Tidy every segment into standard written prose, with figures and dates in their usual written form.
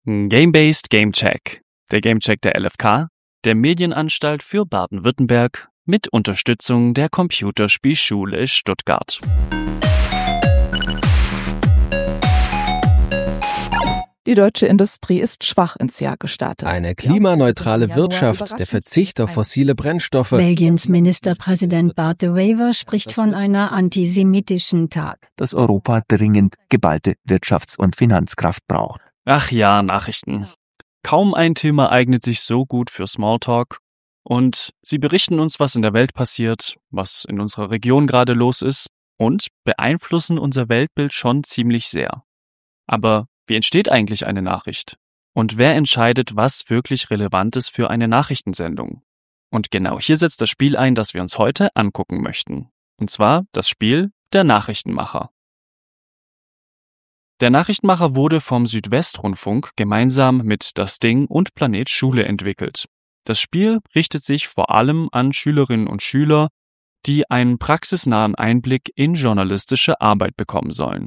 Game-Based Game-Check. Der Game-Check der LFK, der Medienanstalt für Baden-Württemberg, mit Unterstützung der Computerspielschule Stuttgart. Die deutsche Industrie ist schwach ins Jahr gestartet. Eine klimaneutrale Wirtschaft, der Verzicht auf fossile Brennstoffe. Belgiens Ministerpräsident Bart de Wever spricht von einer antisemitischen Tat. Dass Europa dringend geballte Wirtschafts- und Finanzkraft braucht. Ach ja, Nachrichten. Kaum ein Thema eignet sich so gut für Smalltalk. Und sie berichten uns, was in der Welt passiert, was in unserer Region gerade los ist und beeinflussen unser Weltbild schon ziemlich sehr. Aber wie entsteht eigentlich eine Nachricht? Und wer entscheidet, was wirklich relevant ist für eine Nachrichtensendung? Und genau hier setzt das Spiel ein, das wir uns heute angucken möchten. Und zwar das Spiel Der Nachrichtenmacher. Der Nachrichtenmacher wurde vom Südwestrundfunk gemeinsam mit Das Ding und Planet Schule entwickelt. Das Spiel richtet sich vor allem an Schülerinnen und Schüler, die einen praxisnahen Einblick in journalistische Arbeit bekommen sollen.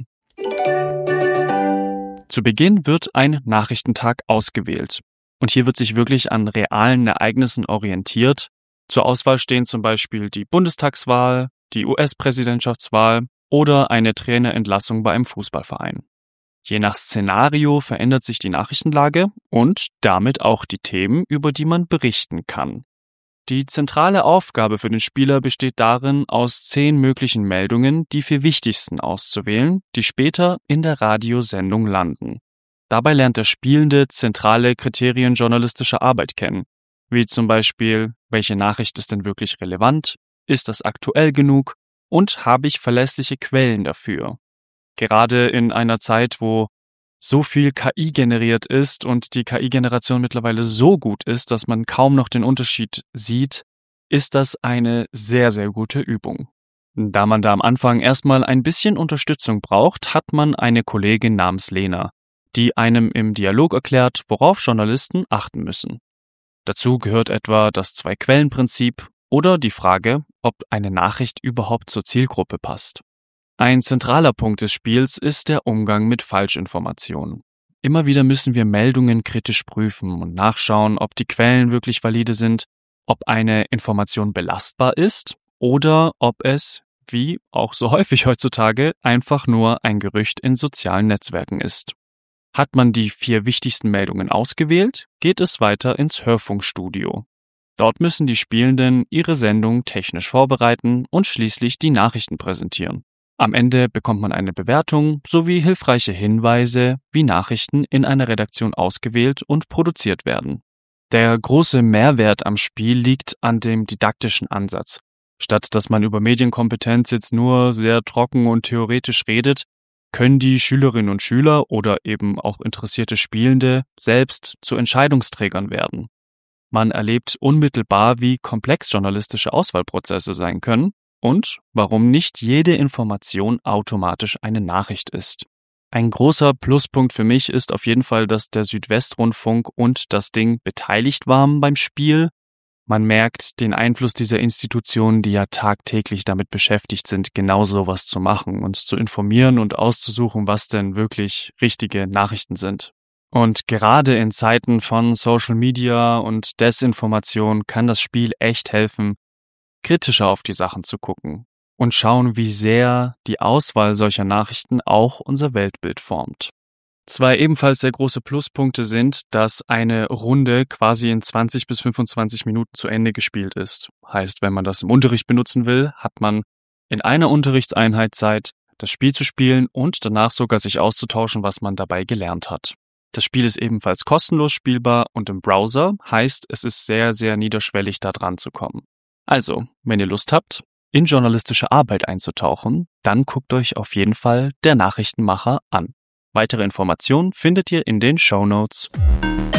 Zu Beginn wird ein Nachrichtentag ausgewählt. Und hier wird sich wirklich an realen Ereignissen orientiert. Zur Auswahl stehen zum Beispiel die Bundestagswahl, die US-Präsidentschaftswahl oder eine Trainerentlassung bei einem Fußballverein. Je nach Szenario verändert sich die Nachrichtenlage und damit auch die Themen, über die man berichten kann. Die zentrale Aufgabe für den Spieler besteht darin, aus 10 möglichen Meldungen die 4 wichtigsten auszuwählen, die später in der Radiosendung landen. Dabei lernt der Spielende zentrale Kriterien journalistischer Arbeit kennen, wie zum Beispiel, welche Nachricht ist denn wirklich relevant, ist das aktuell genug und habe ich verlässliche Quellen dafür. Gerade in einer Zeit, wo so viel KI generiert ist und die KI-Generation mittlerweile so gut ist, dass man kaum noch den Unterschied sieht, ist das eine sehr, sehr gute Übung. Da man da am Anfang erstmal ein bisschen Unterstützung braucht, hat man eine Kollegin namens Lena, die einem im Dialog erklärt, worauf Journalisten achten müssen. Dazu gehört etwa das 2-Quellen-Prinzip oder die Frage, ob eine Nachricht überhaupt zur Zielgruppe passt. Ein zentraler Punkt des Spiels ist der Umgang mit Falschinformationen. Immer wieder müssen wir Meldungen kritisch prüfen und nachschauen, ob die Quellen wirklich valide sind, ob eine Information belastbar ist oder ob es, wie auch so häufig heutzutage, einfach nur ein Gerücht in sozialen Netzwerken ist. Hat man die 4 wichtigsten Meldungen ausgewählt, geht es weiter ins Hörfunkstudio. Dort müssen die Spielenden ihre Sendung technisch vorbereiten und schließlich die Nachrichten präsentieren. Am Ende bekommt man eine Bewertung sowie hilfreiche Hinweise, wie Nachrichten in einer Redaktion ausgewählt und produziert werden. Der große Mehrwert am Spiel liegt an dem didaktischen Ansatz. Statt dass man über Medienkompetenz jetzt nur sehr trocken und theoretisch redet, können die Schülerinnen und Schüler oder eben auch interessierte Spielende selbst zu Entscheidungsträgern werden. Man erlebt unmittelbar, wie komplex journalistische Auswahlprozesse sein können und warum nicht jede Information automatisch eine Nachricht ist. Ein großer Pluspunkt für mich ist auf jeden Fall, dass der Südwestrundfunk und Das Ding beteiligt waren beim Spiel. Man merkt den Einfluss dieser Institutionen, die ja tagtäglich damit beschäftigt sind, genau sowas zu machen und zu informieren und auszusuchen, was denn wirklich richtige Nachrichten sind. Und gerade in Zeiten von Social Media und Desinformation kann das Spiel echt helfen, kritischer auf die Sachen zu gucken und schauen, wie sehr die Auswahl solcher Nachrichten auch unser Weltbild formt. 2 ebenfalls sehr große Pluspunkte sind, dass eine Runde quasi in 20 bis 25 Minuten zu Ende gespielt ist. Heißt, wenn man das im Unterricht benutzen will, hat man in einer Unterrichtseinheit Zeit, das Spiel zu spielen und danach sogar sich auszutauschen, was man dabei gelernt hat. Das Spiel ist ebenfalls kostenlos spielbar und im Browser, heißt, es ist sehr, sehr niederschwellig, da dran zu kommen. Also, wenn ihr Lust habt, in journalistische Arbeit einzutauchen, dann guckt euch auf jeden Fall Der Nachrichtenmacher an. Weitere Informationen findet ihr in den Shownotes.